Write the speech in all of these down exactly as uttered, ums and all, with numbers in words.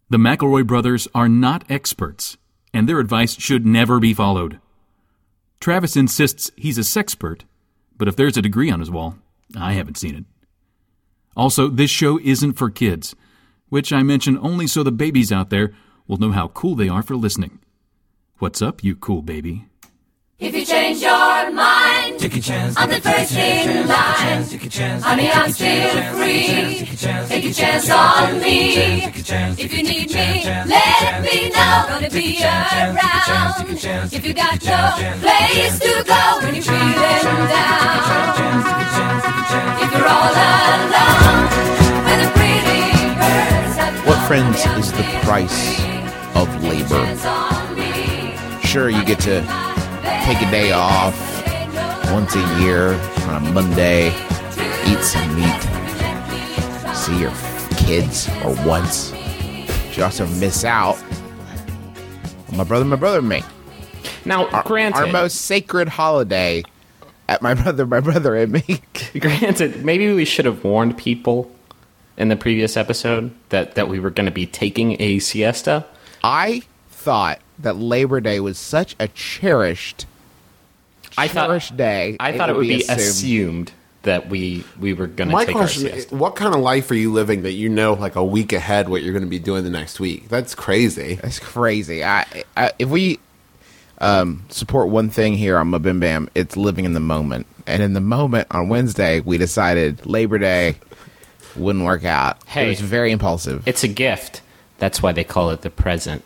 The McElroy brothers are not experts, and their advice should never be followed. Travis insists he's a sexpert, but if there's a degree on his wall, I haven't seen it. Also, this show isn't for kids, which I mention only so the babies out there will know how cool they are for listening. What's up, you cool baby? If you change your mind, take a chance, I'm the first in line. Honey, I'm still free. Take a chance on me. If you need me, let me know. Gonna be around. If you got no place to go when you're feeling down. If you're all alone with a pretty bird. What, friends, is the price of labor? Sure, you get to take a day off once a year on a Monday, eat some meat, see your kids or once. You also miss out on my brother, my brother, and me. Now, our, granted, our most sacred holiday at my brother, my brother, and me. Granted, maybe we should have warned people in the previous episode that, that we were going to be taking a siesta. I thought that Labor Day was such a cherished, I cherished thought, day. I thought it would, it would be assumed. assumed that we we were going to take our siesta. My question is, what kind of life are you living that you know like a week ahead what you're going to be doing the next week? That's crazy. That's crazy. I, I if we um, support one thing here on Mabim Bam, it's living in the moment. And in the moment on Wednesday, we decided Labor Day wouldn't work out. Hey, it was very impulsive. It's a gift. That's why they call it the present.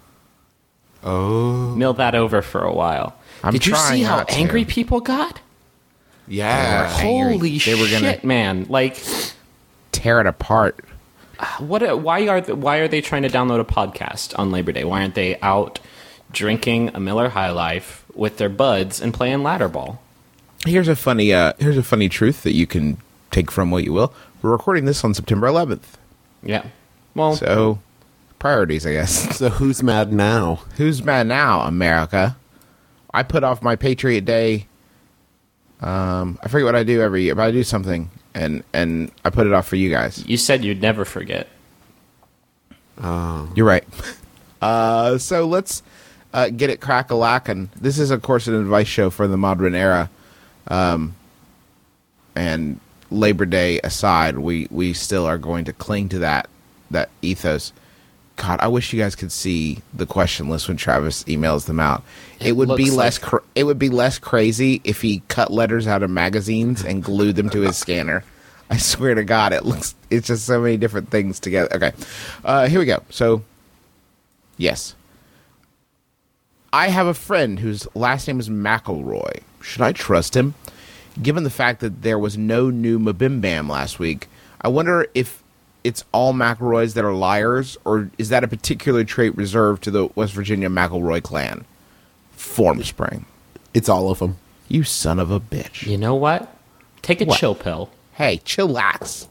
Oh. Mill that over for a while. I'm Did you see how angry to. people got? Yeah. Holy they were gonna shit, man. Like, tear it apart. What? Why are the, why are they trying to download a podcast on Labor Day? Why aren't they out drinking a Miller High Life with their buds and playing ladder ball? Here's a funny uh, here's a funny truth that you can take from what you will. We're recording this on September eleventh. Yeah. Well, so priorities, I guess. So who's mad now? Who's mad now, America? I put off my Patriot Day. Um, I forget what I do every year, but I do something, and, and I put it off for you guys. You said you'd never forget. Oh. You're right. Uh, so let's uh, get it crack-a-lackin'. This is, of course, an advice show for the modern era. Um, and Labor Day aside, we, we still are going to cling to that that ethos. God, I wish you guys could see the question list when Travis emails them out. It, it would be less. Like... Cra- it would be less crazy if he cut letters out of magazines and glued them to his scanner. I swear to God, it looks. It's just so many different things together. Okay, uh, here we go. So, yes, I have a friend whose last name is McElroy. Should I trust him? Given the fact that there was no new Mabim Bam last week, I wonder if it's all McElroys that are liars, or is that a particular trait reserved to the West Virginia McElroy clan? Formspring. It's all of them. You son of a bitch. You know what? Take a what? chill pill. Hey, chillax.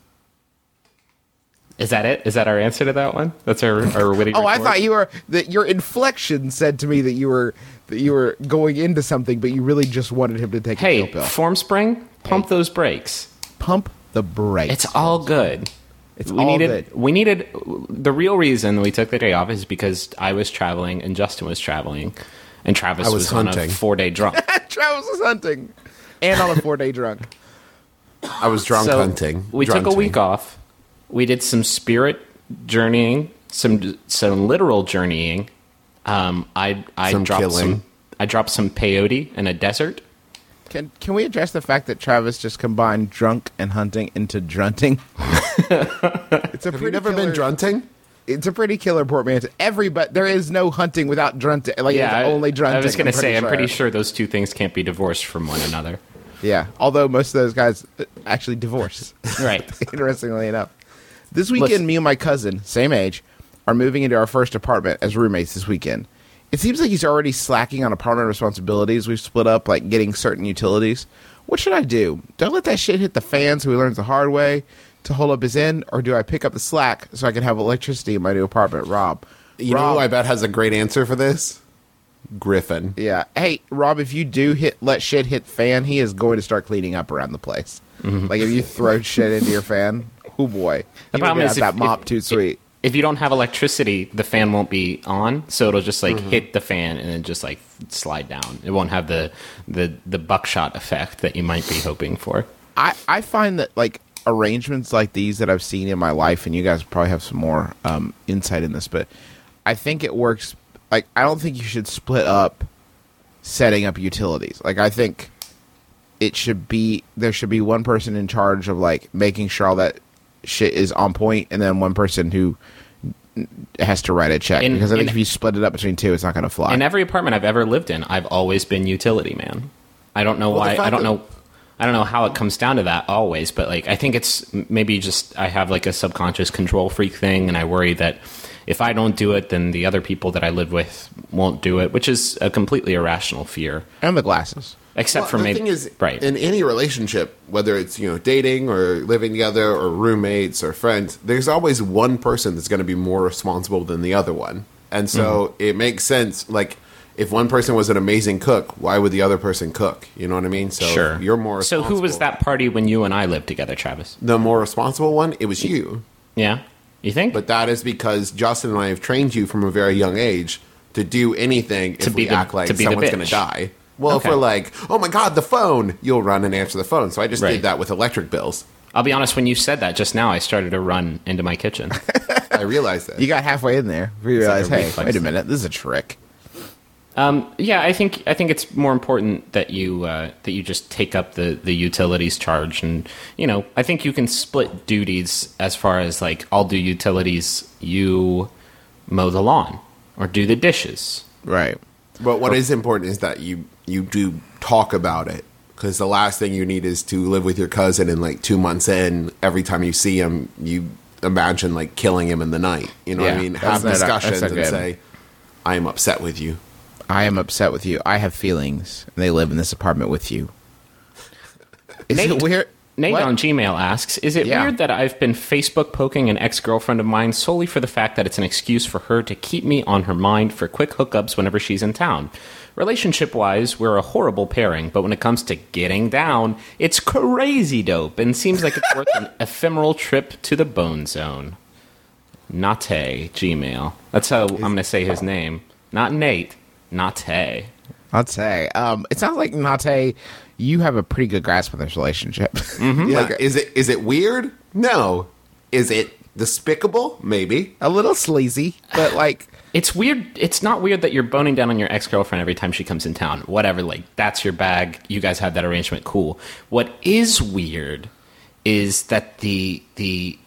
Is that it? Is that our answer to that one? That's our, our witty Oh, report? I thought you were, that your inflection said to me that you were that you were going into something, but you really just wanted him to take hey, a chill pill. Formspring, pump hey. those brakes. Pump the brakes. It's all good. It's we all needed, good. We needed, the real reason we took the day off is because I was traveling and Justin was traveling, and Travis was, was hunting. on a four-day drunk. Travis was hunting. And on a four-day drunk. I was drunk so hunting. We Drunting. took a week off. We did some spirit journeying, some some literal journeying. Um, I I some dropped killing. some I dropped some peyote in a desert. Can can we address the fact that Travis just combined drunk and hunting into drunting? It's a Have pretty you never killer, been drunting? It's a pretty killer portmanteau. Everybody, there is no hunting without drunting. Like Yeah, it's I, only drunting. I was going to I'm pretty say, sure. I'm pretty sure those two things can't be divorced from one another. Yeah, although most of those guys actually divorce. Right. Interestingly enough. This weekend, Listen. me and my cousin, same age, are moving into our first apartment as roommates this weekend. It seems like he's already slacking on apartment responsibilities. We've split up, like getting certain utilities. What should I do? Do I let that shit hit the fan so he learns the hard way to hold up his end, or do I pick up the slack so I can have electricity in my new apartment? Rob. You Rob, know who I bet has a great answer for this? Griffin. Yeah. Hey, Rob, if you do hit let shit hit fan, he is going to start cleaning up around the place. Mm-hmm. Like if you throw shit into your fan, oh boy. The You problem don't is have if, that mop if, too sweet. if you don't have electricity, the fan won't be on, so it'll just like mm-hmm. hit the fan and then just like slide down. It won't have the the the buckshot effect that you might be hoping for. I I find that like arrangements like these that I've seen in my life, and you guys probably have some more um, insight in this, but I think it works. Like, I don't think you should split up setting up utilities. Like, I think it should be there should be one person in charge of like making sure all that shit is on point, and then one person who has to write a check. In, because I think in, if you split it up between two, it's not going to fly. In every apartment I've ever lived in, I've always been utility man. I don't know well, why. I don't that- know. I don't know how it comes down to that always, but like I think it's maybe just I have like a subconscious control freak thing, and I worry that if I don't do it, then the other people that I live with won't do it, which is a completely irrational fear. And the glasses. Except well, for the maybe thing is, right. in any relationship, whether it's you know dating or living together or roommates or friends, there's always one person that's going to be more responsible than the other one, and so mm-hmm. it makes sense. Like if one person was an amazing cook, why would the other person cook? You know what I mean? So sure. you're more. So who was that party when you and I lived together, Travis? The more responsible one, it was you. Yeah, you think? But that is because Justin and I have trained you from a very young age to do anything To if be we the- act like to be the someone's bitch. going to die. Well, Okay. if we're like, oh my god, the phone, you'll run and answer the phone. So I just Right. did that with electric bills. I'll be honest, when you said that just now, I started to run into my kitchen. I realized that. You got halfway in there. You realize, like a hey, reflex wait a thing. minute, this is a trick. Um, yeah, I think I think it's more important that you uh, that you just take up the, the utilities charge, and you know I think you can split duties as far as like I'll do utilities, you mow the lawn or do the dishes. Right. But what is important is that you you do talk about it, because the last thing you need is to live with your cousin and like two months in, every time you see him, you imagine like killing him in the night. You know what Yeah, I mean? that's Have not- that's discussions not and good. say, "I am upset with you." I am upset with you. I have feelings, and they live in this apartment with you. Is Nate- it weird? Nate What? on Gmail asks, is it Yeah. weird that I've been Facebook poking an ex-girlfriend of mine solely for the fact that it's an excuse for her to keep me on her mind for quick hookups whenever she's in town? Relationship-wise, we're a horrible pairing, but when it comes to getting down, it's crazy dope and seems like it's worth an ephemeral trip to the bone zone. Nate, Gmail. That's how I'm going to say his name. Not Nate, Nate. I'd say. Um, it sounds like Nate, you have a pretty good grasp of this relationship. Yeah. Like, is it is it weird? No. Is it despicable? Maybe. a little sleazy, but like, It's weird. It's not weird that you're boning down on your ex-girlfriend every time she comes in town. Whatever, like, that's your bag. You guys have that arrangement. Cool. What is weird is that the the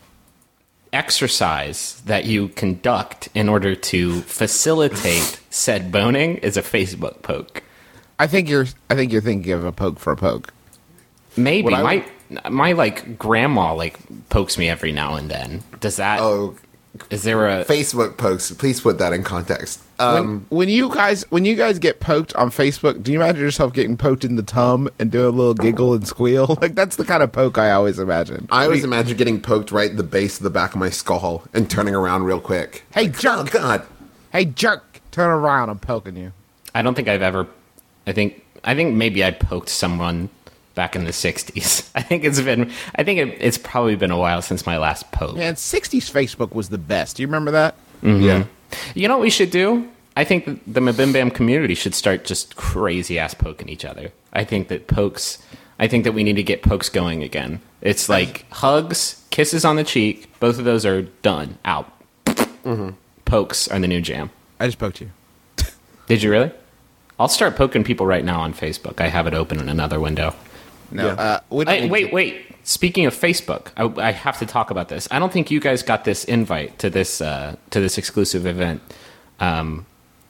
exercise that you conduct in order to facilitate said boning is a Facebook poke. I think you're. I think you're thinking of a poke for a poke. Maybe. What I My, my, like, grandma, like, pokes me every now and then. Does that... Oh, Is there a... Facebook posts. Please put that in context. Um, When, when you guys, when you guys get poked on Facebook, do you imagine yourself getting poked in the tum and doing a little giggle and squeal? Like that's the kind of poke I always imagine. I always imagine getting poked right at the base of the back of my skull and turning around real quick. Hey, Like, jerk. Oh, God. Hey, jerk! Turn around! I'm poking you. I don't think I've ever. I think I think maybe I poked someone back in the sixties. I think it's been. I think it, it's probably been a while since my last poke. Man, sixties Facebook was the best. Do you remember that? Yeah. You know what we should do? I think that the Mabim Bam community should start just crazy ass poking each other. I think that pokes. I think that we need to get pokes going again. It's like hugs, kisses on the cheek. Both of those are done. Out. Mm-hmm. Pokes are the new jam. I just poked you. Did you really? I'll start poking people right now on Facebook. I have it open in another window. No. Yeah. Uh, we don't Hey, need wait, to- wait. Speaking of Facebook, I, I have to talk about this. I don't think you guys got this invite to this uh, to this exclusive event, um,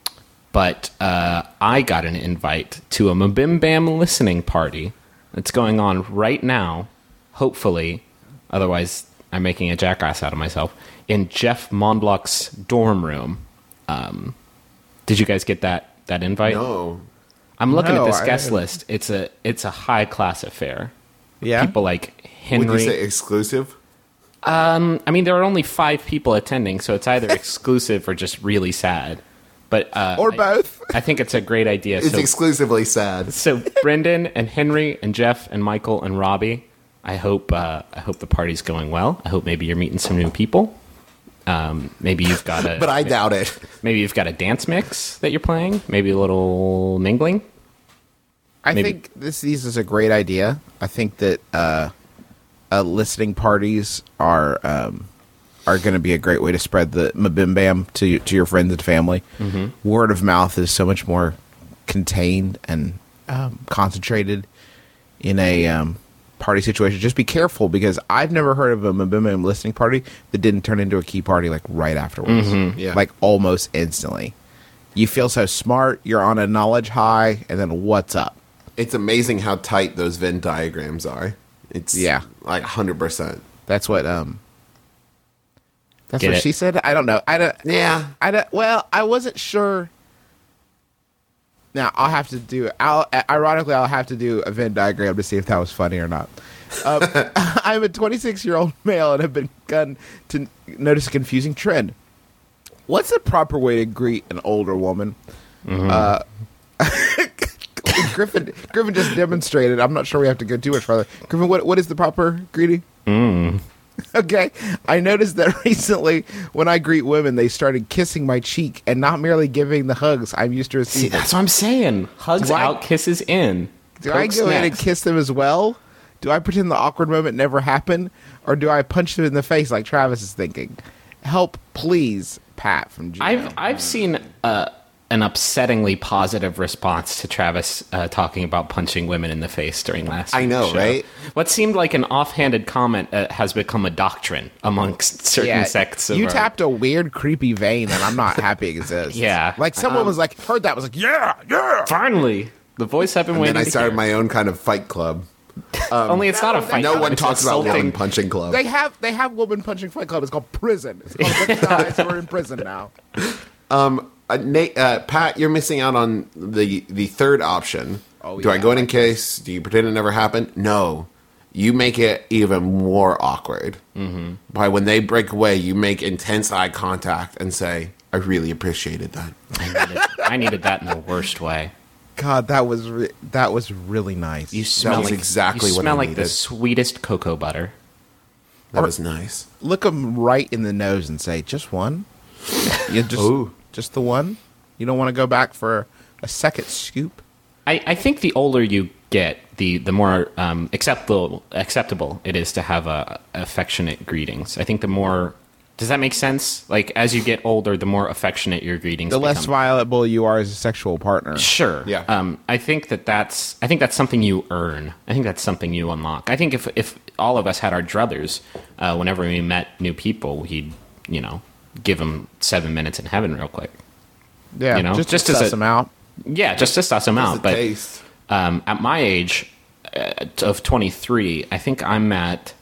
but uh, I got an invite to a Mabim Bam listening party that's going on right now. Hopefully, otherwise I'm making a jackass out of myself in Jeff Monblock's dorm room. Um, did you guys get that that invite? No. I'm looking No, at this I guest didn't. list. It's a it's a high class affair. Yeah. People like Would you Henry. say exclusive? I mean, there are only five people attending, so it's either exclusive or just really sad. But uh, Or I- both. I, think it's a great idea. It's So, exclusively sad. so Brendan and Henry and Jeff and Michael and Robbie. I hope uh, I hope the party's going well. I hope maybe you're meeting some new people. Um, maybe you've got a. But I doubt it. Maybe you've got a dance mix that you're playing. Maybe a little mingling. I Maybe. think this these is a great idea. I think that uh, uh, listening parties are um, are going to be a great way to spread the Mabim Bam to to your friends and family. Mm-hmm. Word of mouth is so much more contained and um, concentrated in a um, party situation. Just be careful, because I've never heard of a Mabim Bam listening party that didn't turn into a key party like right afterwards, Mm-hmm. Yeah. like almost instantly. You feel so smart. You're on a knowledge high, and then what's up? It's amazing how tight those Venn diagrams are. It's Yeah. like one hundred percent. That's what um. That's Get what it? she said. I don't know. I don't. Yeah. I don't. Well, I wasn't sure. Now I'll have to do. I'll ironically I'll have to do a Venn diagram to see if that was funny or not. Um, I'm a twenty-six year old male and have begun to notice a confusing trend. What's the proper way to greet an older woman? Uh, Griffin Griffin just demonstrated. I'm not sure we have to go too much further. Griffin, what what is the proper greeting? Okay, I noticed that recently when I greet women, they started kissing my cheek and not merely giving the hugs I'm used to See, receiving. that's what I'm saying. Hugs Do I- out, kisses in. Do I Pokes go in and next. kiss them as well? Do I pretend the awkward moment never happened? Or do I punch them in the face like Travis is thinking? Help, please, Pat from Gmail. I've I've seen uh, an upsettingly positive response to Travis uh, talking about punching women in the face during last. I know, week's show. right? What seemed like an offhanded comment uh, has become a doctrine amongst certain Yeah, sects. Of you our- tapped a weird, creepy vein, and I'm not happy it exists. Yeah. Like someone was like, heard that, was like, yeah, yeah. Finally, the voice I've been And waiting. then I to started hear. my own kind of fight club. Only it's not a fight. No club, one it's talks about insulting. women punching club. They have they have woman punching fight club. It's called prison. It's called a bunch of guys who are in prison now. Uh, Nate, uh, Pat, you're missing out on the the third option. Oh, Do I yeah, go in I in case? Do you pretend it never happened? No. You make it even more awkward. Mm-hmm. By when they break away, you make intense eye contact and say, I really appreciated that. I needed, I needed that in the worst way. God, that was re- that was really nice. You smell was like exactly you what smell I like the needed. sweetest cocoa butter. That was nice. Look them right in the nose and say, just one? You just, Ooh. just the one? You don't want to go back for a second scoop? I, I think the older you get, the the more um, acceptable acceptable it is to have uh, affectionate greetings. I think the more. Does that make sense? Like, as you get older, the more affectionate your greetings The less become. viable you are as a sexual partner. Sure. Yeah. Um, I think that that's. I think that's something you earn. I think that's something you unlock. I think if if all of us had our druthers, uh, whenever we met new people, he'd you know give them seven minutes in heaven real quick. Yeah, You know, just, just to as suss a- them out. Yeah, just to suss them It's out. a But taste. um, at my age uh, of twenty-three, I think I'm at.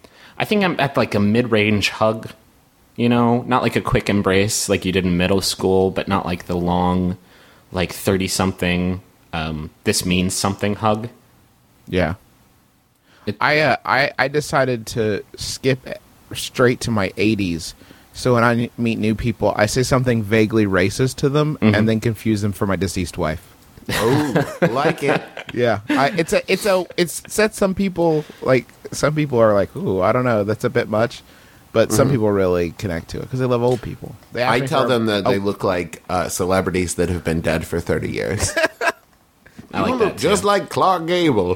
I think I'm at like a mid-range hug. You know, not like a quick embrace like you did in middle school, but not like the long, like thirty-something. Um, this means something hug. Yeah. It- I, uh, I I decided to skip straight to my eighties. So when I meet new people, I say something vaguely racist to them and then confuse them for my deceased wife. Oh, like it. Yeah, I, it's a it's a it's set some people like some people are like, ooh, I don't know, that's a bit much, but some people really connect to it because they love old people. They ask I me tell for- them that they oh, look like uh, celebrities that have been dead for thirty years. I like You that look just too. like Clark Gable.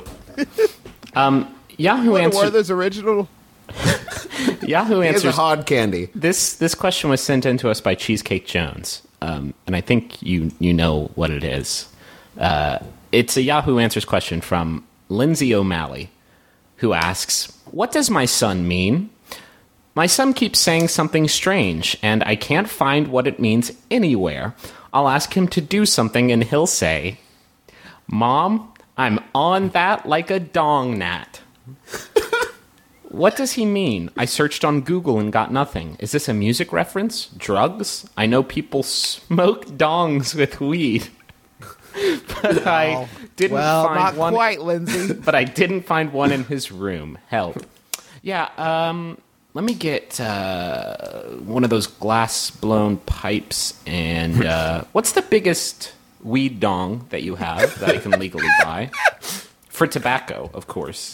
Yahoo What, were answers. those original? Yahoo Here's a answers. hard candy. This this question was sent in to us by Cheesecake Jones, um, and I think you you know what it is. Uh, it's a Yahoo Answers question from Lindsay O'Malley, who asks, "What does my son mean? My son keeps saying something strange, and I can't find what it means anywhere. I'll ask him to do something, and he'll say, 'Mom, I'm on that like a dong gnat.' What does he mean? I searched on Google and got nothing. Is this a music reference? Drugs? I know people smoke dongs with weed. But I didn't Well, find not one. quite, Lindsay. But I didn't find one in his room. Help. Yeah, um, let me get uh, one of those glass blown pipes. And uh, what's the biggest weed dong that you have that I can legally buy? For tobacco, of course.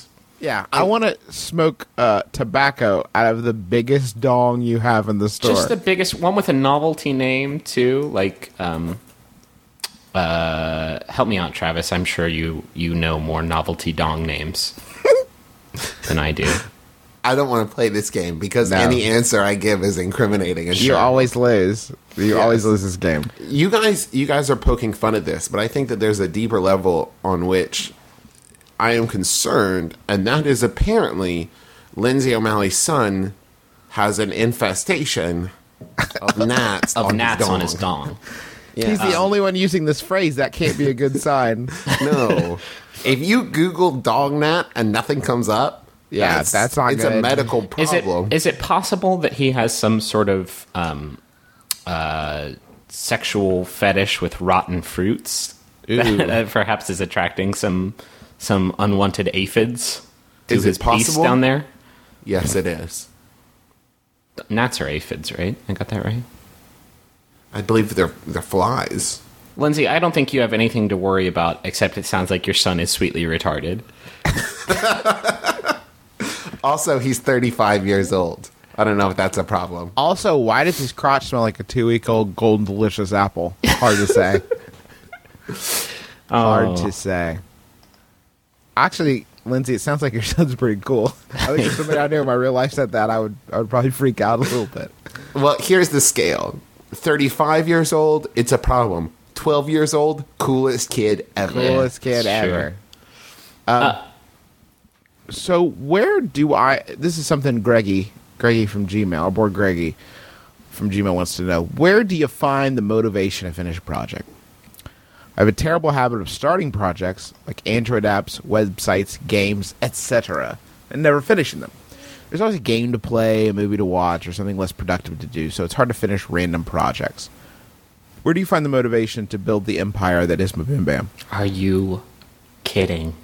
Yeah, I want to smoke uh, tobacco out of the biggest dong you have in the store. Just the biggest one with a novelty name too. Like, um, uh, help me out, Travis. I'm sure you you know more novelty dong names than I do. I don't want to play this game because No. any answer I give is incriminating. And You sure. always lose. You Yes. always lose this game. You guys, you guys are poking fun at this, but I think that there's a deeper level on which I am concerned, and that is apparently Lindsay O'Malley's son has an infestation of gnats Of on gnats his dong. on his dong. Yeah. He's the only one using this phrase. That can't be a good sign. No, if you Google dog gnat and nothing comes up, Yeah, that's not It's a good. medical Is it problem. is it possible that he has some sort of um, uh, sexual fetish with rotten fruits that perhaps is attracting some some unwanted aphids to Is it his piece possible? down there? Yes, it is. Gnats are aphids, right? I got that right. I believe they're they're flies. Lindsay, I don't think you have anything to worry about, except it sounds like your son is sweetly retarded. Also, he's thirty-five years old. I don't know if that's a problem. Also, why does his crotch smell like a two-week-old golden delicious apple? Hard to say. Hard Oh. to say. Actually, Lindsay, it sounds like your son's pretty cool. I think if somebody out there in my real life said that, I would I would probably freak out a little bit. Well, here's the scale. thirty-five years old, it's a problem. twelve years old, coolest kid ever. Coolest kid sure. ever. Um, so where do I? This is something Greggy, Greggy from Gmail, our boy Greggy from Gmail wants to know. Where do you find the motivation to finish a project? I have a terrible habit of starting projects like Android apps, websites, games, et cetera, and never finishing them. There's always a game to play, a movie to watch, or something less productive to do, so it's hard to finish random projects. Where do you find the motivation to build the empire that is Mabim Bam? Are you kidding?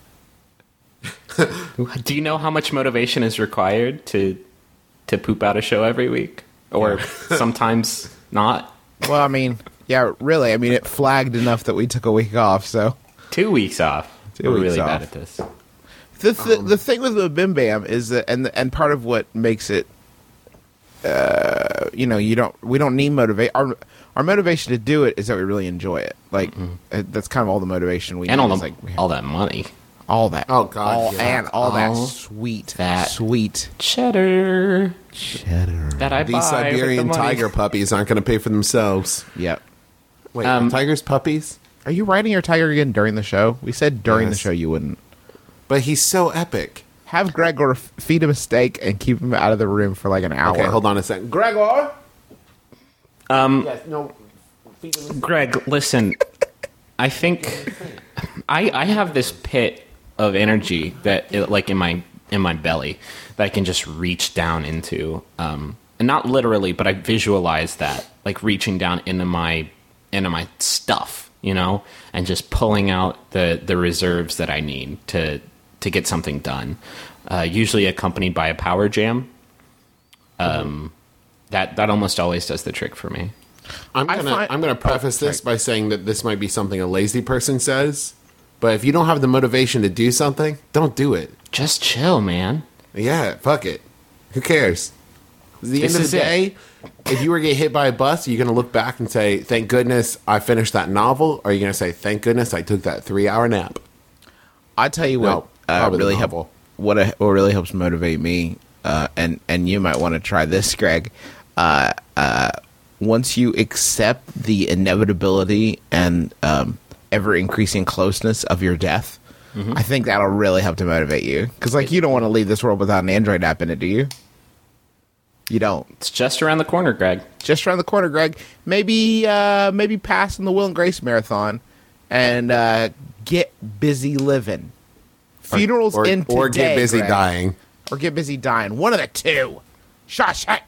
Do you know how much motivation is required to to poop out a show every week, or sometimes not? Well, I mean, yeah, really. I mean, it flagged enough that we took a week off. So Two weeks off. Two We're weeks really off. bad at this. the th- the thing with the Bim Bam is that, and and part of what makes it, uh, you know, you don't we don't need motivate our our motivation to do it is that we really enjoy it. Like uh, that's kind of all the motivation we And need. all, is the, like we have all that money. all that. Oh, God, all, yeah. and all that All sweet that. sweet Cheddar cheddar. that I buy These with Siberian the money. tiger puppies aren't going to pay for themselves. Yep. Wait, Um, are tigers puppies? Are you riding your tiger again during the show? We said during the Yes. show you wouldn't. But he's so epic. Have Gregor f- feed him a steak and keep him out of the room for like an hour. Okay, hold on a second. Gregor? Um, Yes, no. Greg, listen. I think I I have this pit of energy that it, like in my in my belly that I can just reach down into, um, and not literally, but I visualize that like reaching down into my into my stuff, you know, and just pulling out the the reserves that I need to to get something done. Uh, usually accompanied by a power jam. Um, that that almost always does the trick for me. I'm I gonna find- I'm gonna preface this by saying that this might be something a lazy person says, but if you don't have the motivation to do something, don't do it. Just chill, man. Yeah, fuck it. Who cares? At the This end of is the it. day, if you were to get hit by a bus, are you gonna look back and say, "Thank goodness I finished that novel," or are you gonna say, "Thank goodness I took that three hour nap"? I tell you what, No, uh, probably the really help, novel. what uh, what really helps motivate me, uh, and and you might want to try this, Greg. Uh, uh, once you accept the inevitability and um, ever increasing closeness of your death, I think that'll really help to motivate you. Because like you don't want to leave this world without an Android app in it, do you? You don't. It's just around the corner, Greg. Just around the corner, Greg. Maybe uh, maybe pass in the Will and Grace marathon, and uh, get busy living. Funerals or, in or today, get busy Greg. dying. Or get busy dying. One of the two. Shawshank.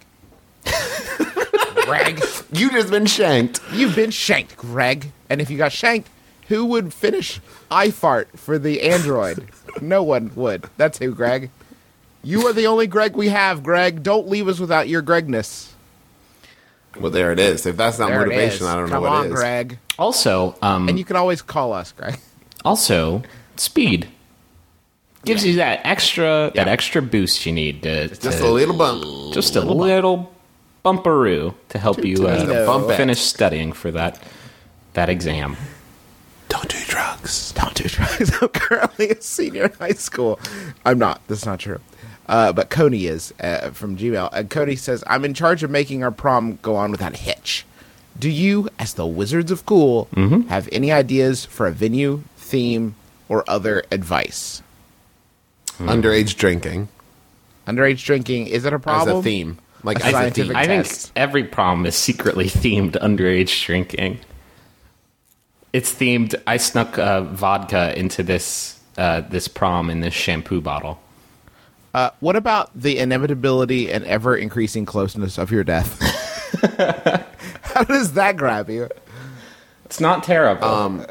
Greg, You just been shanked. you've been shanked, Greg. And if you got shanked, who would finish iFart for the Android? No one would. That's who, Greg. You are the only Greg we have, Greg. Don't leave us without your Gregness. Well, there it is. If that's not There it motivation, is. I don't Come know what on, is. Greg. Also, um, And you can always call us, Greg. also speed. Gives you that extra that extra boost you need to Just to, a little bump. just a little bumperoo to help you uh, Tomato. Bump it. finish studying for that that exam. Don't do drugs. Don't do drugs. I'm currently a senior in high school. I'm not. That's not true. Uh, but Coney is uh, from Gmail. And Coney says, I'm in charge of making our prom go on without a hitch. Do you, as the Wizards of Cool, Mm-hmm. have any ideas for a venue, theme, or other advice? Underage drinking Underage drinking, is it a as problem? a theme. Like A as a scientific theme. I think test. every prom is secretly themed underage drinking. It's themed. I snuck uh, vodka into this uh, this prom in this shampoo bottle. Uh, what about the inevitability and ever-increasing closeness of your death? How does that grab you? It's not terrible. Um,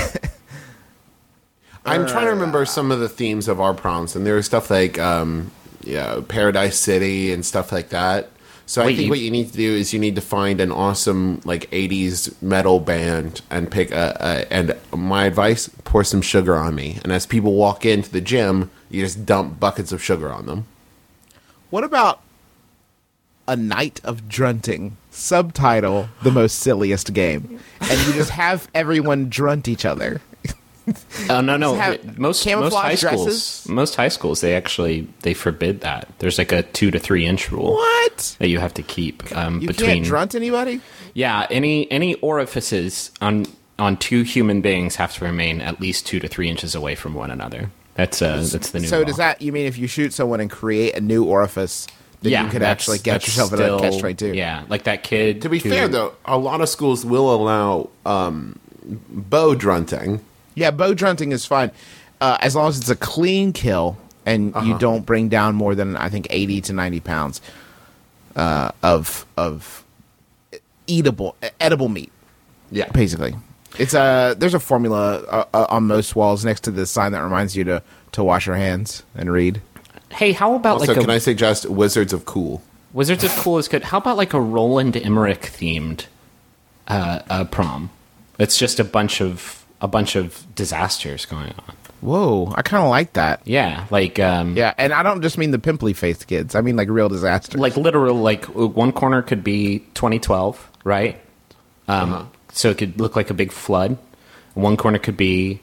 I'm trying to remember some of the themes of our proms, and there was stuff like um, yeah, Paradise City and stuff like that. So Wait, I think you- what you need to do is you need to find an awesome like eighties metal band and pick a, a and my advice: pour some sugar on me. And as people walk into the gym, you just dump buckets of sugar on them. What about a night of drunting? Subtitle: the most silliest game, and you just have everyone drunt each other. Oh no, no. have Most most camouflage high schools, dresses? most high schools, they actually they forbid that. There's like a two to three inch rule What? that you have to keep um, You between. can't drunt anybody? Yeah, any any orifices on on two human beings have to remain at least two to three inches away from one another. That's uh, that's the new. So law. does that, you mean if you shoot someone and create a new orifice, then Yeah, you could that's- actually get that's yourself in still- a catch twenty-two? Yeah, like that kid. To be who- fair, though, a lot of schools will allow um, bow drunting. Yeah, bow drunting is fine, uh, as long as it's a clean kill and you don't bring down more than I think eighty to ninety pounds uh, of of eatable edible meat. Yeah, Basically, it's a there's a formula uh, uh, on most walls next to the sign that reminds you to to wash your hands and read. Hey, how about Also, like can a I suggest Wizards of Cool? Wizards of Cool is good? How about like a Roland Emmerich themed uh, uh, prom? It's just a bunch of a bunch of disasters going on. Whoa, I kind of like that. Yeah, like um, Yeah, and I don't just mean the pimply faced kids. I mean like real disaster. like literal. Like one corner could be twenty twelve, right? Um, So it could look like a big flood. One corner could be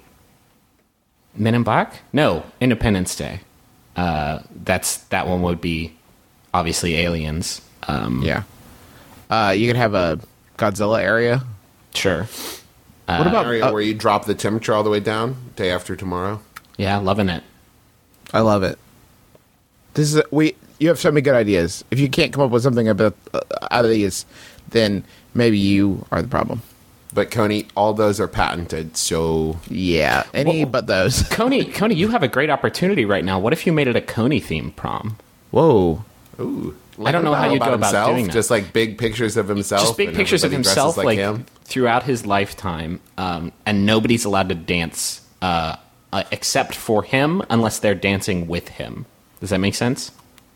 Men in Black. No, Independence Day. Uh, that's that one would be obviously aliens. Um, yeah, uh, you could have a Godzilla area. sure. What about? area uh, where you drop the temperature all the way down day after tomorrow. Yeah, loving it. I love it. This is we. You have so many good ideas. If you can't come up with something about uh, out of these, then maybe you are the problem. But Coney, all those are patented, so Yeah, any Well- but those. Coney, Coney, you have a great opportunity right now. What if you made it a Coney themed prom? Whoa. ooh. I don't know how you go about himself, doing that. Just like big pictures of himself. Just big and pictures of everybody dresses himself, like, him. throughout his lifetime, um, and nobody's allowed to dance uh, uh, except for him, unless they're dancing with him. Does that make sense?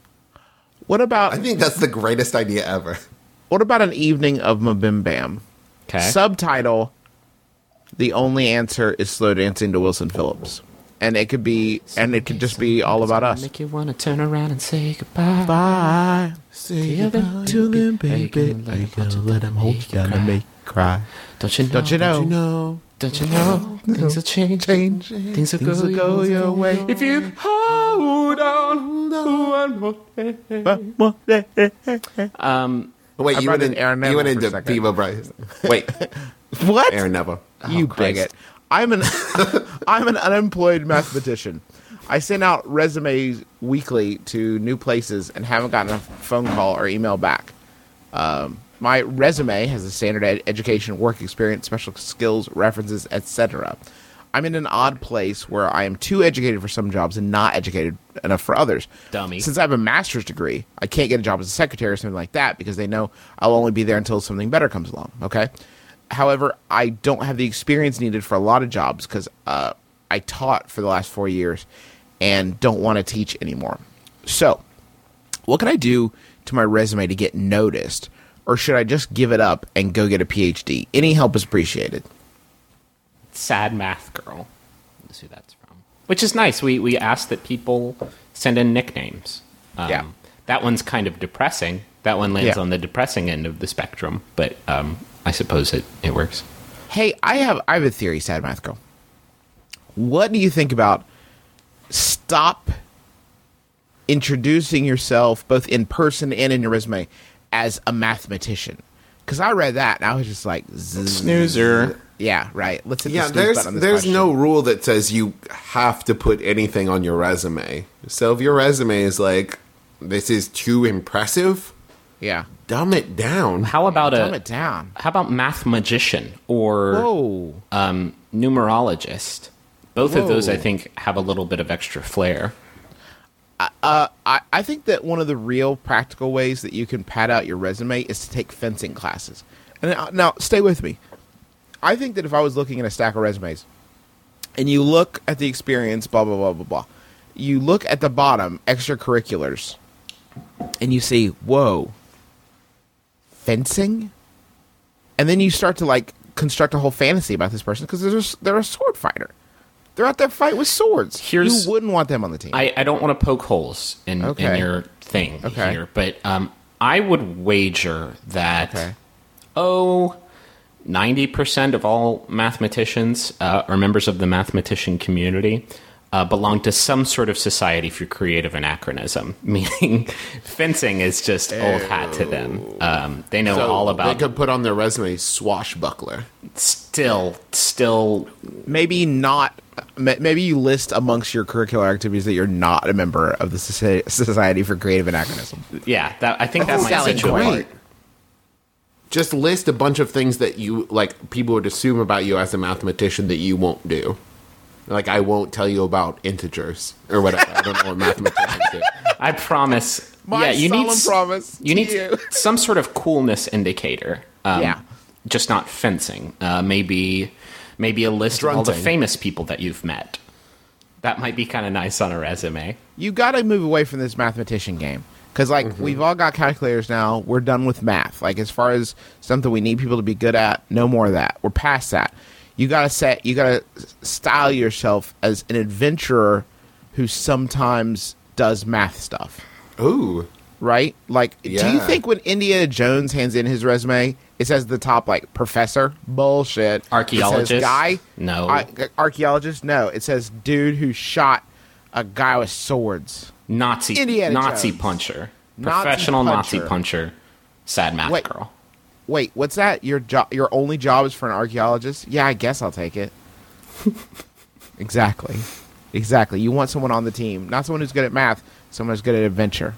What about I think that's the greatest idea ever. what about an evening of Mabim Bam? Okay. Subtitle: the only answer is slow dancing to Wilson Phillips, and it could be, and it could just be all about us. Make you want to turn around and say goodbye. Bye. Say Yeah, goodbye baby. to them, Are you baby. gonna Are you let gonna them let them hold you down and make you cry? Don't you know? Don't you know? No. Don't you know? Things will change. Change. Things will Things go, will go your way. If you hold on, one more day. Um, Wait, I you brought went, in in, Aaron you went Neville for a into second. Pivo Bryce. Wait, What? Aaron Neville. You Christ. bigot. I'm an I'm an unemployed mathematician. I send out resumes weekly to new places and haven't gotten a phone call or email back. Um, my resume has a standard ed- education, work experience, special skills, references, et cetera. I'm in an odd place where I am too educated for some jobs and not educated enough for others. Dummy. Since I have a master's degree, I can't get a job as a secretary or something like that because they know I'll only be there until something better comes along. Okay. However, I don't have the experience needed for a lot of jobs because uh, I taught for the last four years and don't want to teach anymore. So, what can I do to my resume to get noticed? Or should I just give it up and go get a P H D? Any help is appreciated. Sad Math Girl. That's who that's from. which is nice. We we ask that people send in nicknames. Um, Yeah. That one's kind of depressing. That one lands Yeah. on the depressing end of the spectrum, but um, I suppose it, it works. Hey, I have I have a theory, Sad Math Girl. What do you think about stop introducing yourself both in person and in your resume as a mathematician? Because I read that and I was just like, zzz. Snoozer. Yeah, right. Let's hit Yeah, the snooze there's button on this there's question. no rule that says you have to put anything on your resume. So if your resume is like, this is too impressive, Yeah. dumb it down. How about Dumb a it down. how about math magician or Whoa. um, numerologist? Both of those, Whoa. I think, have a little bit of extra flair. I, I think that one of the real practical ways that you can pad out your resume is to take fencing classes. And now, now, stay with me. I think that if I was looking at a stack of resumes, and you look at the experience, blah, blah, blah, blah, blah, you look at the bottom, extracurriculars, and you see, whoa, fencing? And then you start to, like, construct a whole fantasy about this person because they're, they're a sword fighter. They're out there fighting with swords. Here's- you wouldn't want them on the team. I, I don't want to poke holes in, Okay. in your thing Okay. here, but um, I would wager that, Okay. oh, ninety percent of all mathematicians uh, or members of the mathematician community uh, belong to some sort of society for creative anachronism, meaning fencing is just old hat to them. Um, they know So all they about could put on their resume swashbuckler. still, still maybe not ma- maybe you list amongst your curricular activities that you're not a member of the Soci- Society for Creative Anachronism. yeah, that I think that Oh, might Sally, situate. great. Just list a bunch of things that you like people would assume about you as a mathematician that you won't do. Like I won't tell you about integers or whatever. I don't know what mathematicians do. I promise. My yeah, you need solemn s- promise You to need you. some sort of coolness indicator. Um, Yeah. just not fencing. Uh, maybe, maybe a list of all the Drunting. famous people that you've met. That might be kind of nice on a resume. You got to move away from this mathematician game because, like, Mm-hmm. we've all got calculators now. We're done with math. Like, as far as something we need people to be good at, no more of that. We're past that. You got to set. You got to style yourself as an adventurer who sometimes does math stuff. Ooh. Right? Like, do you Yeah. think when Indiana Jones hands in his resume, it says at the top, like, professor? Bullshit. It says Archaeologist? guy? No. I- archaeologist? No. It says dude who shot a guy with swords. Nazi, Indiana Nazi Jones. puncher, Nazi professional Nazi puncher. puncher, sad math Wait. girl. Wait, what's that? Your jo- Your only job is for an archaeologist? Yeah, I guess I'll take it. Exactly. Exactly. You want someone on the team. Not someone who's good at math, someone who's good at adventure.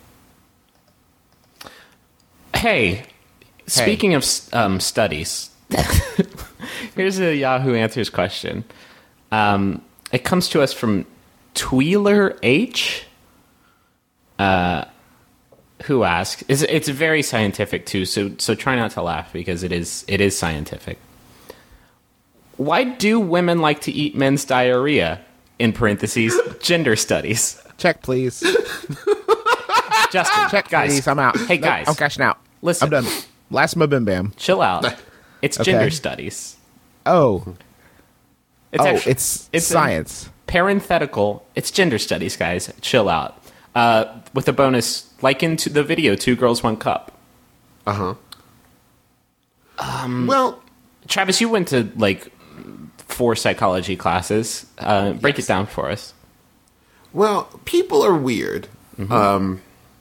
Hey, speaking of um, studies, here's a Yahoo Answers question. Um, it comes to us from Tweeler H, uh, who asks, "Is it's very scientific too, so so try not to laugh because it is it is scientific. Why do women like to eat men's diarrhea? In parentheses, gender studies." Check, please. Justin, Check, guys, please. I'm out. Hey, Nope, guys, I'm cashing out. listen. I'm done. Last mo bim bam. chill out. It's Okay. gender studies. Oh. It's oh, actu- it's, a science. parenthetical. It's gender studies, guys. Chill out. Uh, with a bonus, like into the video, Two Girls, One Cup. Uh huh. well, Travis, you went to like four psychology classes. Uh, break Yes. it down for us. well, people are weird. Um,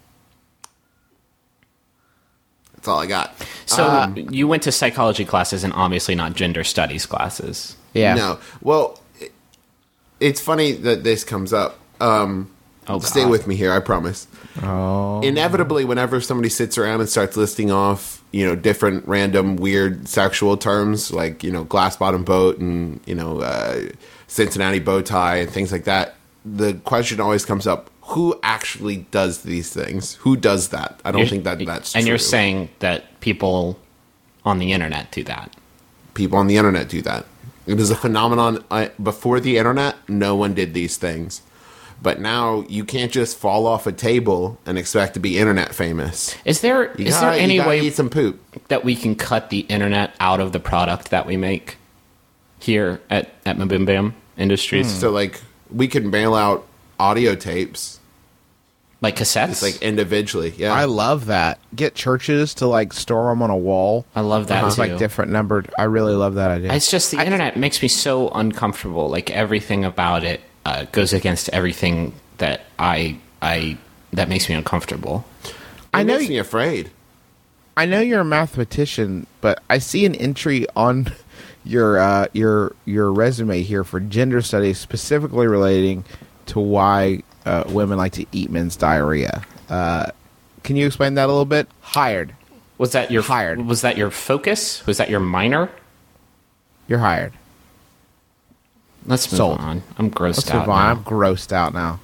that's all I got. So Uh, you went to psychology classes and obviously not gender studies classes. Yeah. No. Well, it, it's funny that this comes up. Um, Oh, stay God. with me here, I promise. Oh. Inevitably, whenever somebody sits around and starts listing off, you know, different random weird sexual terms like, you know, glass bottom boat and, you know, uh, Cincinnati bow tie and things like that, the question always comes up: who actually does these things? Who does that? I don't You're- think that that's and true. you're saying that people on the internet do that. People on the internet do that. It is a phenomenon. Uh, before the internet, no one did these things. But now you can't just fall off a table and expect to be internet famous. Is there You is gotta, there any you gotta way eat some poop? that we can cut the internet out of the product that we make here at at Mabim Bam Industries? So, like, we could mail out audio tapes, Like cassettes? just like individually. Yeah, I love that. Get churches to like store them on a wall. I love that It's too. like different numbered. I really love that idea. It's just the internet makes me so uncomfortable. Like everything about it uh, goes against everything that I I that makes me uncomfortable. it I know makes you- me afraid. I know you're a mathematician, but I see an entry on your uh, your your resume here for gender studies, specifically relating to why uh, women like to eat men's diarrhea. Uh, can you explain that a little bit? Hired. Was that your Hired. Was that your focus? Was that your minor? You're hired. Let's move Sold. on. I'm grossed Let's out move on. now. I'm grossed out now.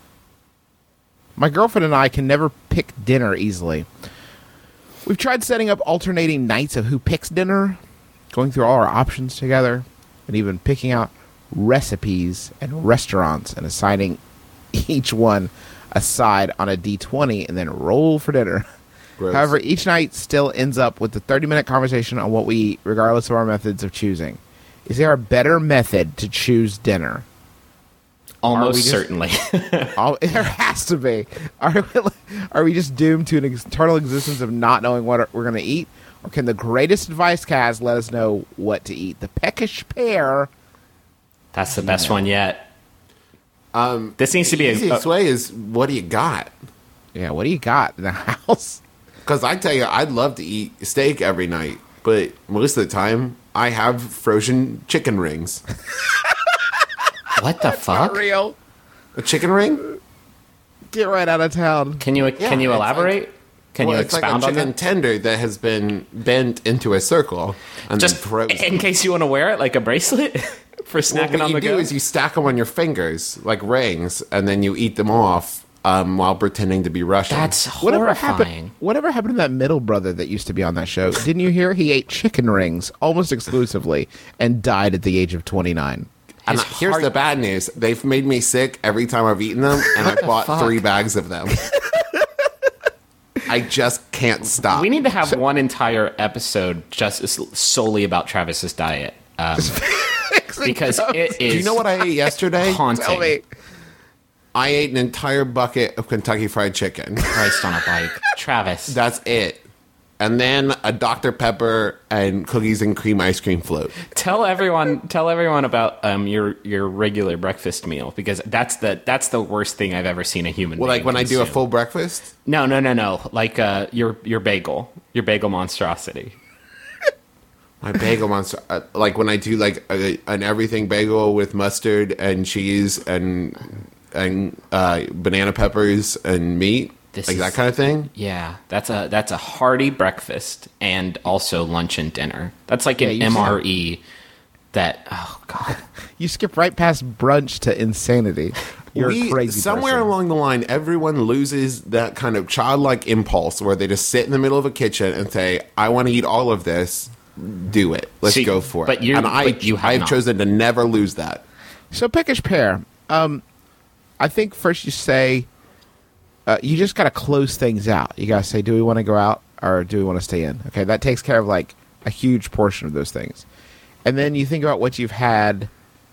My girlfriend and I can never pick dinner easily. We've tried setting up alternating nights of who picks dinner, going through all our options together, and even picking out recipes and restaurants and assigning each one a side on a D twenty and then roll for dinner. Gross. However, each night still ends up with a thirty-minute conversation on what we eat, regardless of our methods of choosing. Is there a better method to choose dinner? Almost we just- certainly. Oh, there has to be. Are we, are we just doomed to an eternal existence of not knowing what we're going to eat? Or can the greatest advice cast let us know what to eat? The peckish pear. That's the best one yet. Um, this needs to be The a, easiest a way is, what do you got? Yeah, what do you got in the house? Because I tell you, I'd love to eat steak every night, but most of the time, I have frozen chicken rings. what the fuck? Real. A chicken ring? Get right out of town. Can you can you it's elaborate? Can well, you it's like expound a on chicken that? tender that has been bent into a circle and Just then frozen. in case you want to wear it like a bracelet for Well, snacking what on you the do go. is you stack them on your fingers like rings, and then you eat them off um, while pretending to be Russian. That's Whatever horrifying. happened? Whatever happened to that middle brother that used to be on that show? Didn't you hear he ate chicken rings almost exclusively and died at the age of twenty-nine? and His here's heart- the bad news: they've made me sick every time I've eaten them, and I bought fuck? three bags of them. I just can't stop. We need to have one entire episode just s- solely about Travis's diet. Um, because it is Do you know what I ate yesterday? haunting. Tell me. I ate an entire bucket of Kentucky Fried Chicken. Christ on a bike. Travis. That's it. And then a Doctor Pepper and cookies and cream ice cream float. Tell everyone tell everyone about um, your your regular breakfast meal, because that's the that's the worst thing I've ever seen a human Well, being like when I do a consume. full breakfast. No, no, no, no. Like uh, your your bagel. Your bagel monstrosity. My bagel monster, uh, like when I do like a, an everything bagel with mustard and cheese and and uh, banana peppers and meat, This like is- that kind of thing. Yeah, that's a that's a hearty breakfast and also lunch and dinner. That's like Yeah, an you M R E that oh god. You skip right past brunch to insanity. You're We- a crazy somewhere person. along the line, everyone loses that kind of childlike impulse where they just sit in the middle of a kitchen and say, "I want to eat all of this." Do it. Let's See, go for it. but you- and I, but you have I've not. chosen to never lose that. So peckish pear. Um, I think first you say uh, you just got to close things out. You got to say, do we want to go out or do we want to stay in? Okay, that takes care of like a huge portion of those things. And then you think about what you've had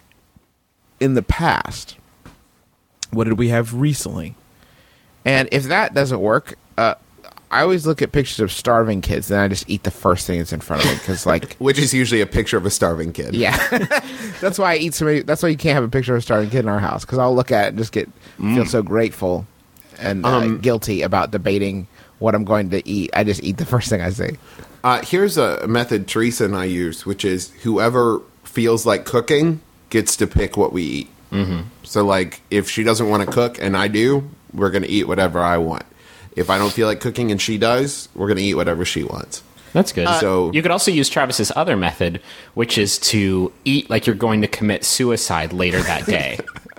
in the past. What did we have recently? And if that doesn't work, uh, I always look at pictures of starving kids, and I just eat the first thing that's in front of me because, like, Which is usually a picture of a starving kid. yeah, that's why I eat so many. That's why you can't have a picture of a starving kid in our house because I'll look at it and just get feel so grateful and uh, guilty about debating what I'm going to eat. I just eat the first thing I see. Uh, here's a method Teresa and I use, which is whoever feels like cooking gets to pick what we eat. Mm-hmm. So, like, if she doesn't want to cook and I do, we're going to eat whatever I want. If I don't feel like cooking and she does, we're going to eat whatever she wants. That's good. So- you could also use Travis's other method, which is to eat like you're going to commit suicide later that day.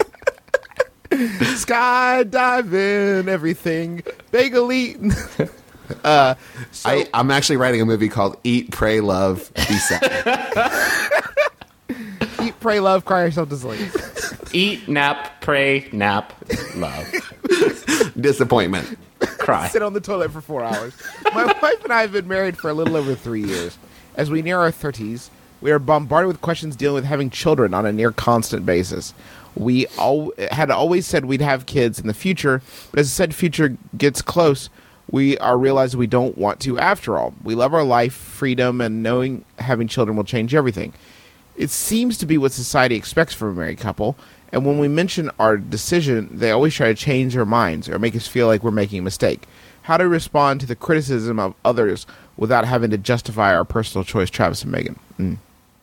Skydiving, everything, bagel eating. uh, so, I, I'm actually writing a movie called Eat, Pray, Love, Be Sad. eat, pray, love, cry yourself to sleep. Eat, nap, pray, nap, love, Disappointment. cry. Sit on the toilet for four hours. My wife and I have been married for a little over three years. As we near our thirties, We are bombarded with questions dealing with having children on a near constant basis. We all had always said we'd have kids in the future, but as the said future gets close, we are realizing we don't want to after all. We love our life, freedom, and knowing having children will change everything. It seems to be what society expects from a married couple, and when we mention our decision, they always try to change our minds or make us feel like we're making a mistake. How to respond to the criticism of others without having to justify our personal choice, Travis and Megan. Mm.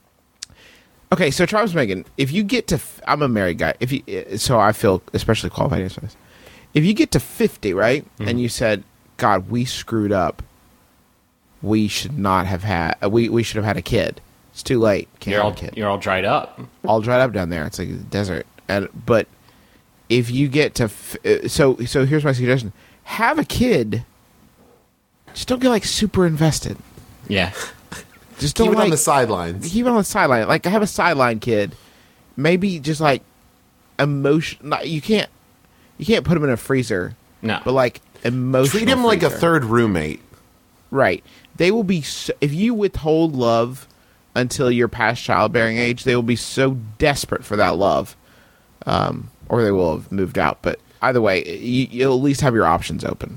Okay, so Travis and Megan, if you get to, f- I'm a married guy, if you, so I feel especially qualified to answer this. If you get to fifty, right, mm-hmm. and you said, God, we screwed up, we should not have had, we, we should have had a kid. It's too late. Can't you're have all, a kid. You're all dried up. All dried up down there. It's like a desert. And but if you get to, f- so so here's my suggestion: have a kid. Just don't get like super invested. Yeah. Just don't Keep it like, on the sidelines. Keep it on the sideline. Like I have a sideline kid. Maybe just like emotion. Not, you can't. You can't put him in a freezer. No. But like emotional. Treat him like a freezer. third roommate. Right. They will be so, if you withhold love until you're past childbearing age, they will be so desperate for that love, um, or they will have moved out. But either way, you, you'll at least have your options open.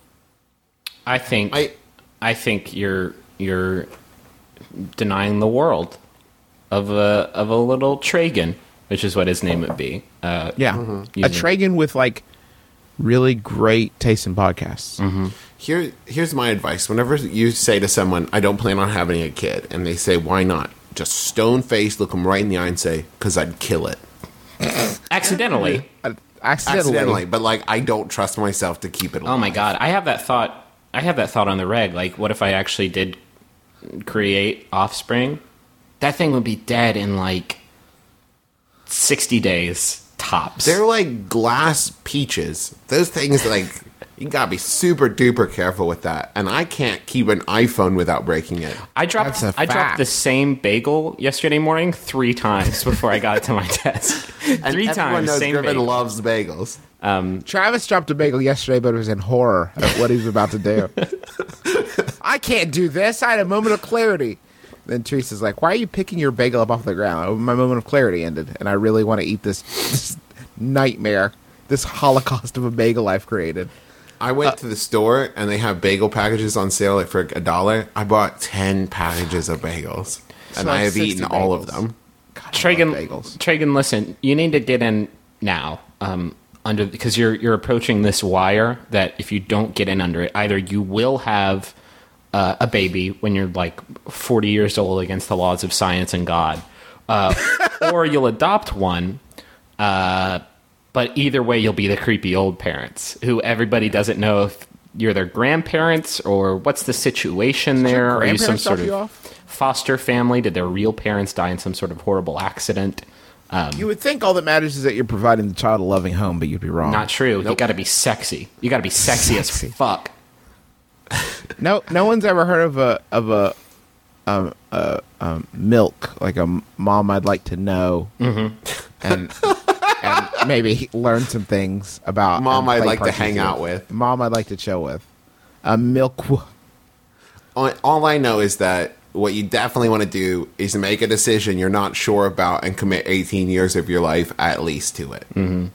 I think I- I think you're you're denying the world of a of a little Tragan, which is what his name would be. Uh, Yeah, Mm-hmm. a using- Tragan with like really great taste in podcasts. Mm-hmm. Here, here's my advice. Whenever you say to someone, I don't plan on having a kid, and they say, why not? Just stone-faced, look them right in the eye and say, because I'd kill it. accidentally. Uh, accidentally. Accidentally. But, like, I don't trust myself to keep it alive. Oh my god, I have that thought. I have that thought on the reg. Like, what if I actually did create offspring? That thing would be dead in like sixty days tops. They're like glass peaches. Those things, like, you gotta be super duper careful with that. And I can't keep an iPhone without breaking it. I dropped. That's a I dropped fact. the same bagel yesterday morning three times before I got it to my desk. And three everyone times, knows same Griffin bagel. loves bagels. Travis dropped a bagel yesterday, but it was in horror at what he was about to do. I can't do this. I had a moment of clarity. Then Teresa's like, why are you picking your bagel up off the ground? Oh, my moment of clarity ended, and I really want to eat this, this nightmare, this holocaust of a bagel I've created. I went to the store and they have bagel packages on sale like for a dollar. I bought ten packages of bagels, and like I have sixty eaten all of bagels. them. God, I Tragan, love bagels. Tragan, listen. You need to get in now. Um, under because you're you're approaching this wire that if you don't get in under it, either you will have uh, a baby when you're like forty years old against the laws of science and God, uh, or you'll adopt one. Uh, but either way, you'll be the creepy old parents who everybody doesn't know if you're their grandparents or what's the situation there. Are you some grandparents sort drop you of off? foster family? Did their real parents die in some sort of horrible accident? You would think all that matters is that you're providing the child a loving home, but you'd be wrong. Not true. You got to be sexy. You got to be sexy, Sexy. as fuck. No, no one's ever heard of a of a um, uh, um, milk like a mom I'd like to know, mm-hmm. and and maybe learn some things about. Mom and I'd play like to parties hang out with. Mom I'd like to chill with. A milk. w- All all I know is that what you definitely want to do is make a decision you're not sure about and commit eighteen years of your life at least to it. Mm-hmm.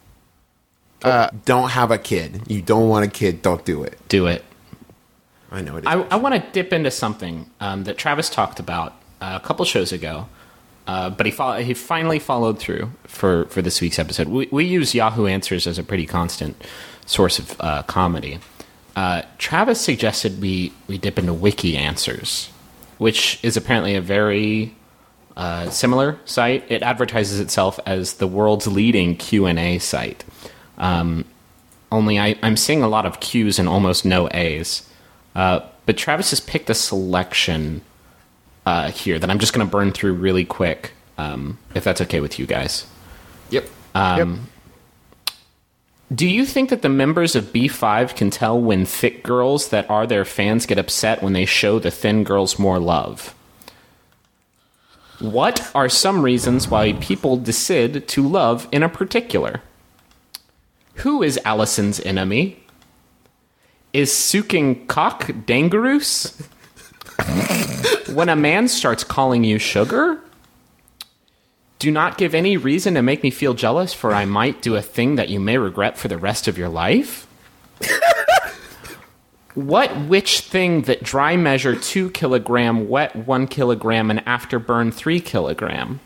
Uh, don't have a kid. You don't want a kid. Don't do it. Do it. I know it is. I, I want to dip into something um, that Travis talked about uh, a couple shows ago, uh, but he fo- he finally followed through for, for this week's episode. We, we use Yahoo Answers as a pretty constant source of uh, comedy. Uh, Travis suggested we, we dip into Wiki Answers, which is apparently a very uh, similar site. It advertises itself as the world's leading Q and A site. Um, only I, I'm seeing a lot of Q's and almost no A's. Uh, but Travis has picked a selection uh, here that I'm just going to burn through really quick, um, if that's okay with you guys. yep. Yep. Do you think that the members of B five can tell when thick girls that are their fans get upset when they show the thin girls more love? What are some reasons why people decide to love in a particular? Who is Allison's enemy? Is sucking cock dangerous? when a man starts calling you sugar, do not give any reason to make me feel jealous, for I might do a thing that you may regret for the rest of your life. What which thing that dry measure two kilogram, wet one kilogram, and after burn three kilogram?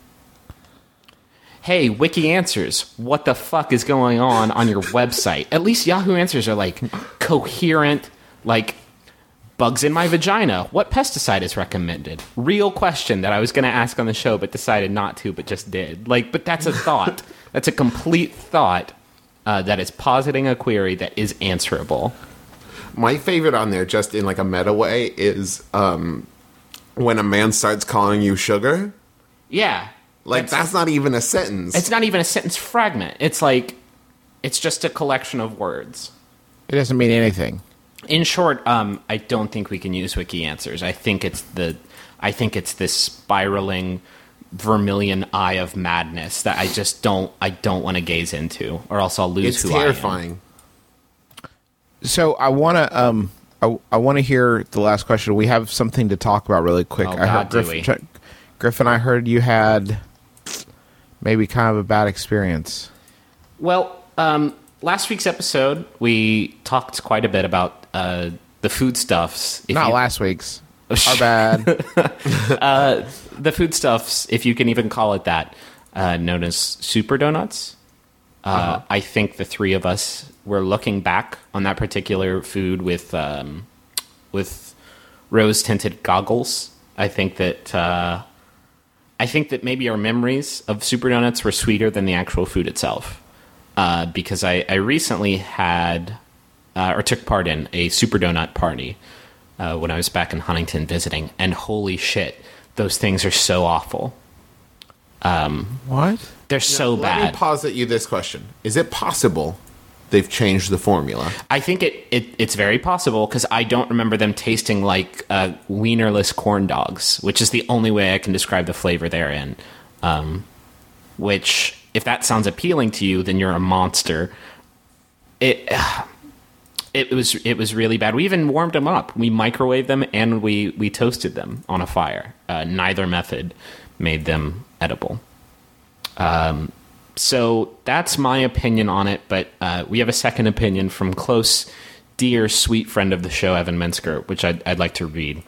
Hey, Wiki Answers, what the fuck is going on on your website? At least Yahoo Answers are like coherent, like bugs in my vagina. What pesticide is recommended? Real question that I was going to ask on the show, but decided not to, but just did. Like, but that's a thought. That's a complete thought uh, that is positing a query that is answerable. My favorite on there, just in like a meta way, is um, when a man starts calling you sugar. Yeah. Like, that's, that's not even a sentence. It's not even a sentence fragment. It's like, it's just a collection of words. It doesn't mean anything. In short, um, I don't think we can use Wiki Answers. I think it's the, I think it's this spiraling vermilion eye of madness that I just don't, I don't want to gaze into, or else I'll lose it's who terrifying. I am. So I want to, um, I, I want to hear the last question. We have something to talk about really quick. Oh, I God, heard do we? Griffin, Griffin, I heard you had maybe kind of a bad experience. Well, um, last week's episode, we talked quite a bit about uh, the foodstuffs. If Not you, last week's. Our bad. uh, the foodstuffs, if you can even call it that, uh, known as super donuts. Uh, uh-huh. I think the three of us were looking back on that particular food with um, with rose-tinted goggles. I think that uh, I think that maybe our memories of super donuts were sweeter than the actual food itself. Uh, because I, I recently had uh, or took part in a super donut party uh, when I was back in Huntington visiting, and holy shit, those things are so awful. Um, what? They're so Let bad. me posit you this question. Is it possible they've changed the formula? I think it, it it's very possible, because I don't remember them tasting like uh, wienerless corn dogs, which is the only way I can describe the flavor they're in. Um, which, if that sounds appealing to you, then you're a monster. It uh, it was it was really bad. We even warmed them up. We microwaved them and we, we toasted them on a fire. Uh, neither method made them edible. Um, so that's my opinion on it, but uh, we have a second opinion from close, dear, sweet friend of the show, Evan Minsker, which I'd, I'd like to read.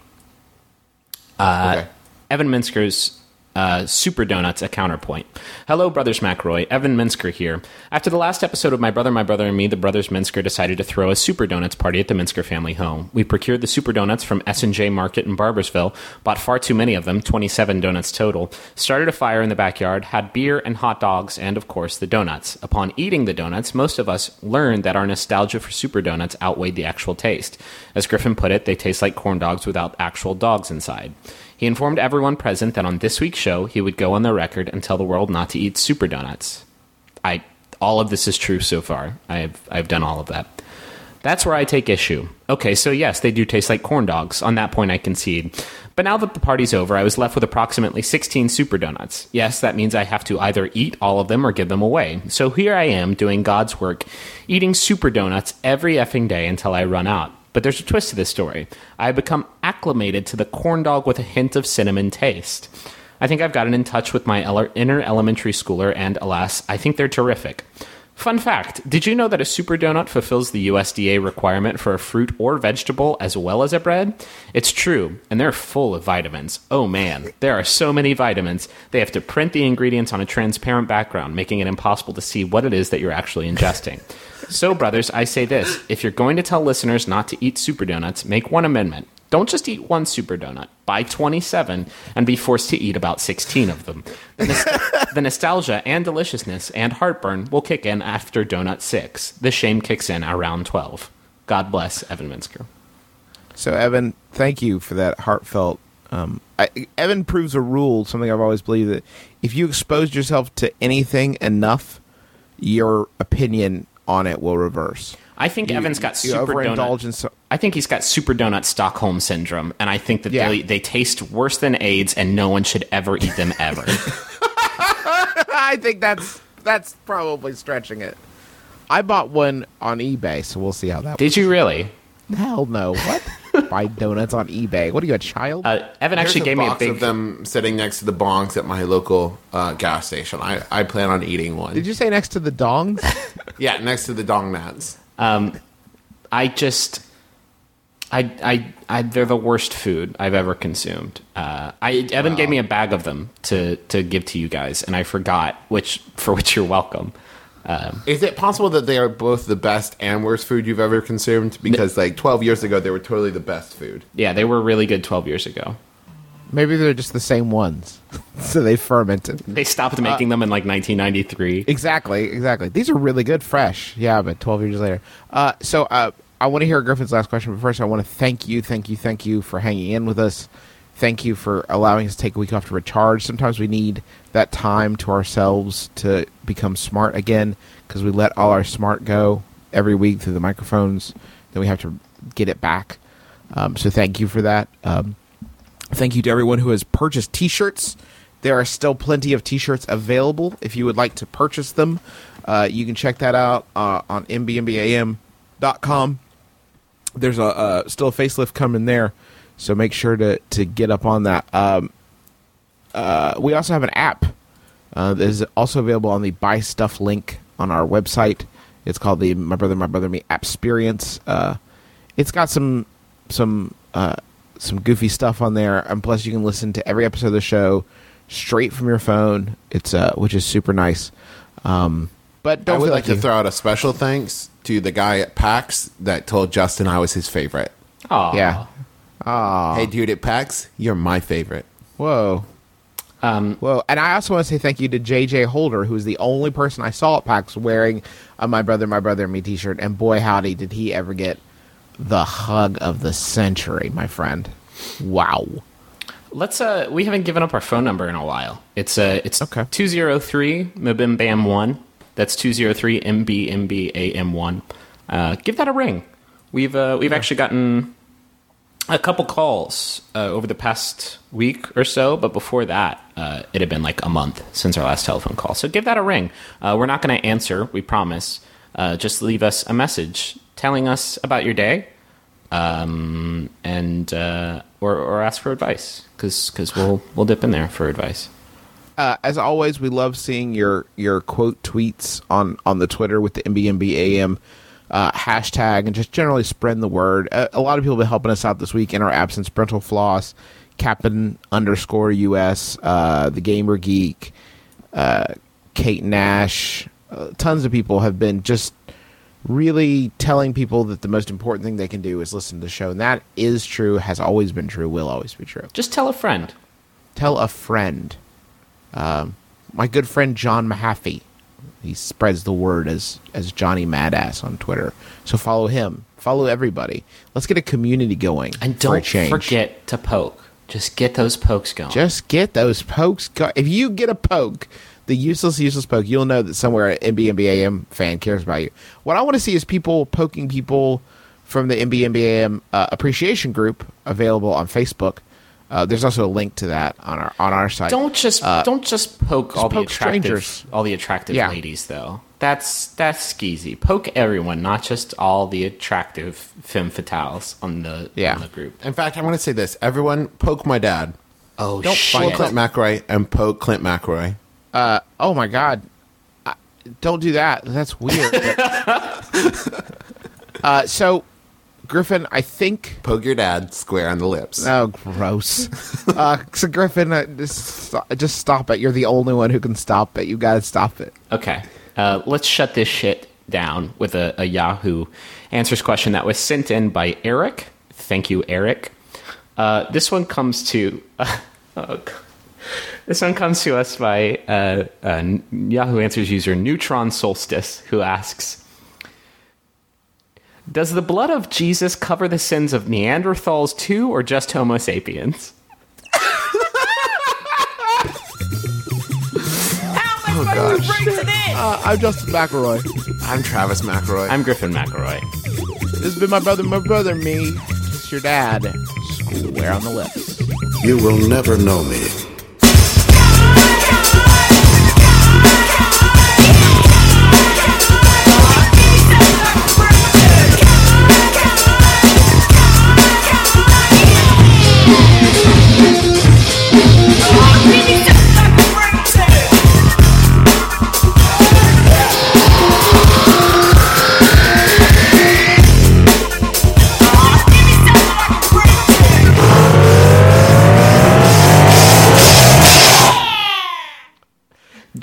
Uh, Okay. Evan Minsker's uh, Super Donuts, a counterpoint. Hello, Brothers McRoy. Evan Minsker here. After the last episode of My Brother, My Brother and Me, the Brothers Minsker decided to throw a Super Donuts party at the Minsker family home. We procured the Super Donuts from S and J Market in Barboursville, bought far too many of them, twenty-seven donuts total, started a fire in the backyard, had beer and hot dogs, and, of course, the donuts. Upon eating the donuts, most of us learned that our nostalgia for Super Donuts outweighed the actual taste. As Griffin put it, they taste like corn dogs without actual dogs inside. He informed everyone present that on this week's show, he would go on the record and tell the world not to eat Super Donuts. I, all of this is true so far. I've, I've done all of that. That's where I take issue. Okay, so yes, they do taste like corn dogs. On that point, I concede. But now that the party's over, I was left with approximately sixteen Super Donuts. Yes, that means I have to either eat all of them or give them away. So here I am, doing God's work, eating Super Donuts every effing day until I run out. But there's a twist to this story. I have become acclimated to the corn dog with a hint of cinnamon taste. I think I've gotten in touch with my ele- inner elementary schooler, and alas, I think they're terrific. Fun fact, did you know that a Super Donut fulfills the U S D A requirement for a fruit or vegetable as well as a bread? It's true, and they're full of vitamins. Oh man, there are so many vitamins. They have to print the ingredients on a transparent background, making it impossible to see what it is that you're actually ingesting. So, brothers, I say this. If you're going to tell listeners not to eat Super Donuts, make one amendment. Don't just eat one Super Donut. Buy twenty-seven and be forced to eat about sixteen of them. The, nos- the nostalgia and deliciousness and heartburn will kick in after Donut six. The shame kicks in around twelve. God bless, Evan Minsker. So, Evan, thank you for that heartfelt. Um, I, Evan proves a rule, something I've always believed, that if you expose yourself to anything enough, your opinion on it will reverse. I think You- Evan's got you super overindulge donut. in so- I think he's got super donut Stockholm syndrome, and I think that Yeah. they they taste worse than AIDS, and no one should ever eat them ever. I think that's that's probably stretching it. I bought one on eBay, so we'll see how that. Did you really? Hell no! What? buy donuts on eBay. What are you, a child? Uh, Evan There's actually a gave me a box big. of them sitting next to the bongs at my local uh, gas station. I, I plan on eating one. Did you say next to the dongs? Yeah, next to the dong mats. Um, I just, I, I, I, they're the worst food I've ever consumed. Uh, I Evan Wow. gave me a bag of them to to give to you guys, and I forgot, which for which you're welcome. Um, Is it possible that they are both the best and worst food you've ever consumed? Because like twelve years ago, they were totally the best food. yeah, they were really good twelve years ago. Maybe they're just the same ones. So they fermented. They stopped making them in like nineteen ninety-three. Exactly, exactly. These are really good fresh. Yeah, but twelve years later. Uh, so uh, I want to hear Griffin's last question, but first I want to thank you, thank you, thank you for hanging in with us. Thank you for allowing us to take a week off to recharge. Sometimes we need that time to ourselves to become smart again because we let all our smart go every week through the microphones. Then we have to get it back. Um, so thank you for that. Um, thank you to everyone who has purchased T-shirts. There are still plenty of T-shirts available. If you would like to purchase them, uh, you can check that out uh, on m b m b a m dot com. There's a uh, still a facelift coming there, so make sure to, to get up on that. Um, uh, we also have an app uh, that is also available on the Buy Stuff link on our website. It's called the My Brother, My Brother, Me Appsperience. Uh, it's got some some uh, some goofy stuff on there, and plus you can listen to every episode of the show straight from your phone. It's uh, which is super nice. Um, but don't I would feel like like you, to throw out a special thanks to the guy at PAX that told Justin I was his favorite. Aw. yeah. Ah, Hey, dude, at PAX, you're my favorite. whoa. Um, Well, and I also want to say thank you to J J Holder, who is the only person I saw at PAX wearing a My Brother, My Brother, and Me t-shirt. And boy, howdy, did he ever get the hug of the century, my friend. Wow. let's. Uh, we haven't given up our phone number in a while. It's uh, it's Okay. two zero three M B M B A M one. That's two zero three M B M B A M one. Uh, give that a ring. We've uh, we've actually gotten a couple calls uh, over the past week or so, but before that, uh, it had been like a month since our last telephone call. So give that a ring. Uh, we're not going to answer, we promise. Uh, just leave us a message telling us about your day, um, and uh, or, or ask for advice, because because we'll we'll dip in there for advice. Uh, as always, we love seeing your, your quote tweets on, on the Twitter with the M B M B A M uh, hashtag, and just generally spreading the word. Uh, a lot of people have been helping us out this week in our absence. Brental Floss, Captain underscore U S, uh, the Gamer Geek, uh, Kate Nash. Uh, tons of people have been just really telling people that the most important thing they can do is listen to the show. And that is true, has always been true, will always be true. Just tell a friend. Tell a friend. Um, my good friend John Mahaffey, he spreads the word as as Johnny Madass on Twitter. So follow him. Follow everybody. Let's get a community going. And for a don't change. forget to poke. Just get those pokes going. Just get those pokes. Go- if you get a poke, the useless, useless poke, you'll know that somewhere an M B M B A M fan cares about you. What I want to see is people poking people from the M B M B A M uh, appreciation group available on Facebook. Uh, there's also a link to that on our on our site. Don't just Uh, don't just poke all the poke attractive strangers. all the attractive Yeah. ladies though. That's that's skeezy. Poke everyone, not just all the attractive femme fatales on the Yeah. on the group. In fact, I want to say this. Everyone, poke my dad. Oh Don't Find shit! Clint McRae and poke Clint McRae. Uh, oh my God! I, don't do that. That's weird. uh, so, Griffin, I think. Poke your dad square on the lips. Oh, gross. uh, so, Griffin, uh, just just stop it. You're the only one who can stop it. You gotta stop it. Okay, uh, let's shut this shit down with a, a Yahoo Answers question that was sent in by Eric. Thank you, Eric. Uh, this one comes to uh, oh, God. This one comes to us by uh, uh, Yahoo Answers user Neutron Solstice, who asks, does the blood of Jesus cover the sins of Neanderthals too, or just Homo sapiens? Oh, gosh. Uh, I'm Justin McElroy. I'm Travis McElroy. I'm Griffin McElroy. This has been my brother, my brother, me. It's your dad. Square on the lips. You will never know me. Come on.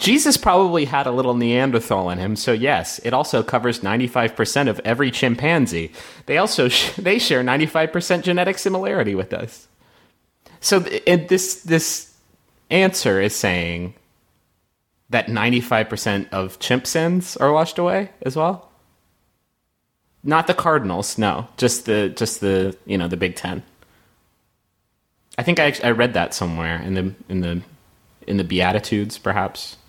Jesus probably had a little Neanderthal in him, so yes, it also covers ninety-five percent of every chimpanzee. They also sh- they share ninety-five percent genetic similarity with us. So th- it, this this answer is saying that ninety-five percent of chimp sins are washed away as well. Not the cardinals, no, just the just the you know the Big Ten. I think I I read that somewhere in the in the in the Beatitudes, perhaps.